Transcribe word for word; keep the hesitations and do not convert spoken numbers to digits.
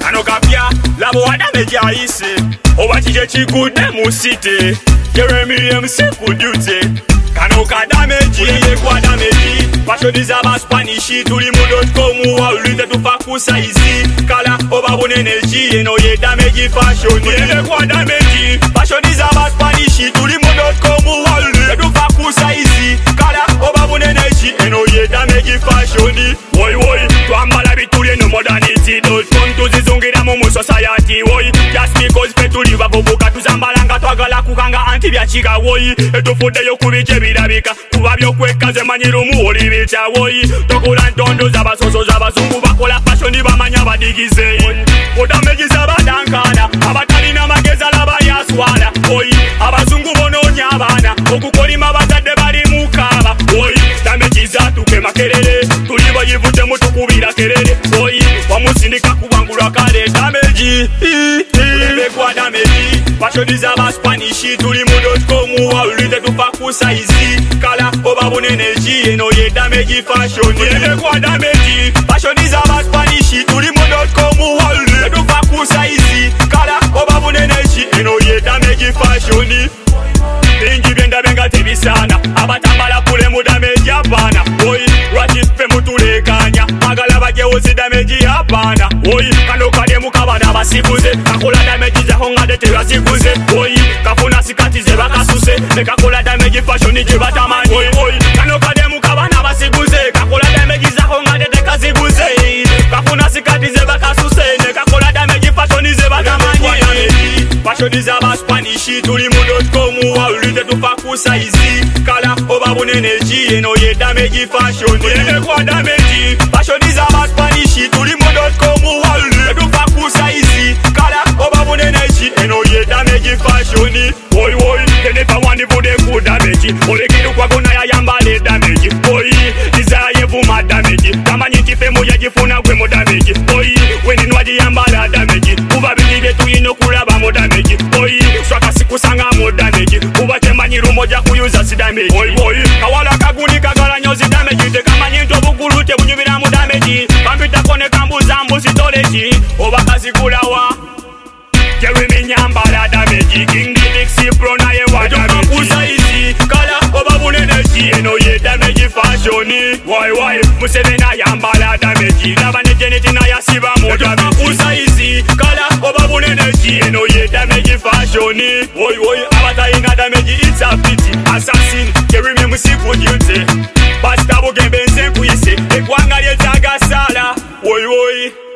kano kapya labo damage ayise oba kije kigude mu city Jeremy M C ku duty kano ka damage ye kwa damage fashion is about Spanish tuli mu dot com wa ulite tufa ku size kala oba bon energy eno ye damage fashion ye kwa damage fashion is about Spanish tuli mu dot com wa ulite tufa ku size kala oba bon energy eno ye damage fashion boy boy twambala bituli no modernity dot com tuzizungira mu society boy just because petuli babobuka tuzambalanga twagala kukanga anti byachika boy etufuddeyo kubije birabika kuba byokwekaze manyiru muoli bicha boy tokula ntondo zabasoso zabazungu bakola fashion bamanya badigize odamage zabadankana abatalina mageza laba yaswala boy abazungu bononya abana okukolima bazadde bali mukaba boy damage zatuke makerere tuliba yivute mutukubira kerere boy wamusindika kubangulwa kale damage ulebe kwa damage fashion is about Spanish tuli mu dot com wa ulite tufa ku size kala oba bon energy eno ye damage fashion ulebe kwa damage fashion is about Spanish tuli mu dot com wa ulite tufa ku size kala oba bon energy eno ye damage fashion bingi byenda benga tebisana abatambala kule mu damage apana boy rati fe mutulekanya magala bajewozi damage apana boy kano kale mukabana basikuze kakola damage za honga de terasikuze boy kafuna sikatize bakasuse nekakola damage fashion je batamani boy boy kano kale mukabana basikuze kakola damage za honga de tekazikuze kafuna sikatize bakasuse nekakola damage fashion je batamani fashion is about Spanish tuli mu dot com wa ulite tufa ku size kala oba bon energy eno ye damage fashion ye kwa damage fashion is about Spanish tuli mu dot com wa ulite tufa ku size kala oba bon energy eno ye damage fashion boy boy tene pa wani bude ku damage ole kidu kwa gona ya yambale damage boy desire vuma damage kama nyinti femo ya jifuna gwe mo damage boy weni nwaji yambala damage uba bidide tuyino kulaba mo damage boy swaka sikusanga mo damage uba temanyiru moja kuyuza si damage boy boy kawala kaguni kagala nyozi damage te kama nyinto bukulu te bunyubira mo damage kampita kone kambuza mbusi toleji oba kazikulawa Jeremy nyambala damage king Dixie pro na ye wa damage kusa isi kala oba bon energy eno ye damage fashion why why musevena yambala damage nabane geneti na yasiba mo damage kusa isi kala oba bon energy eno ye damage fashion boy boy abata inga damage it's a pity assassin Jeremy musiku duty basta bo gembe nse kuyise ekwanga lye tagasala boy boy